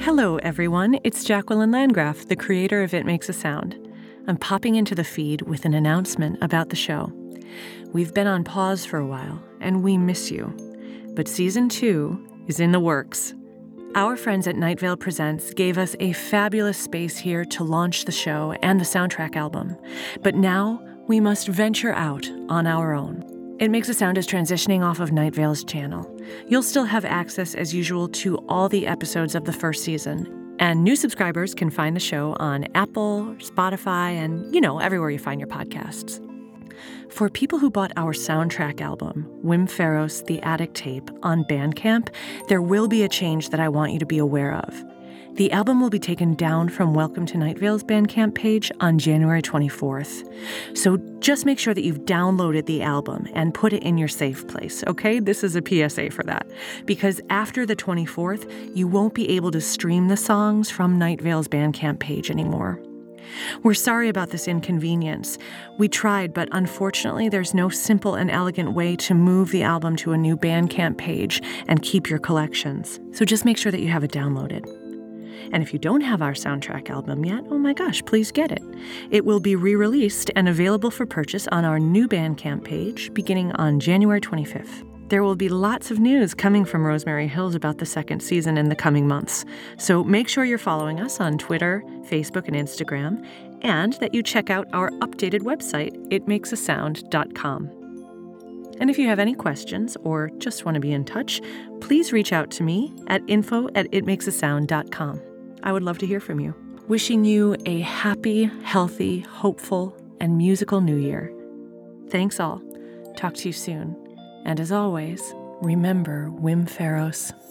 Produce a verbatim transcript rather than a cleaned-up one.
Hello, everyone. It's Jacqueline Landgraf, the creator of It Makes a Sound. I'm popping into the feed with an announcement about the show. We've been on pause for a while, and we miss you. But season two is in the works. Our friends at Night Vale Presents gave us a fabulous space here to launch the show and the soundtrack album. But now we must venture out on our own. It Makes a Sound is transitioning off of Night Vale's channel. You'll still have access, as usual, to all the episodes of the first season. And new subscribers can find the show on Apple, Spotify, and, you know, everywhere you find your podcasts. For people who bought our soundtrack album, Wim Farros' The Attic Tape, on Bandcamp, there will be a change that I want you to be aware of. The album will be taken down from Welcome to Night Vale's Bandcamp page on January twenty-fourth. So just make sure that you've downloaded the album and put it in your safe place, okay? This is a P S A for that. Because after the twenty-fourth, you won't be able to stream the songs from Night Vale's Bandcamp page anymore. We're sorry about this inconvenience. We tried, but unfortunately there's no simple and elegant way to move the album to a new Bandcamp page and keep your collections. So just make sure that you have it downloaded. And if you don't have our soundtrack album yet, oh my gosh, please get it. It will be re-released and available for purchase on our new Bandcamp page beginning on January twenty-fifth. There will be lots of news coming from Rosemary Hills about the second season in the coming months. So make sure you're following us on Twitter, Facebook, and Instagram, and that you check out our updated website, it makes a sound dot com. And if you have any questions or just want to be in touch, please reach out to me at info at it makes a sound dot com. I would love to hear from you. Wishing you a happy, healthy, hopeful, and musical new year. Thanks all. Talk to you soon. And as always, remember Wim Farros.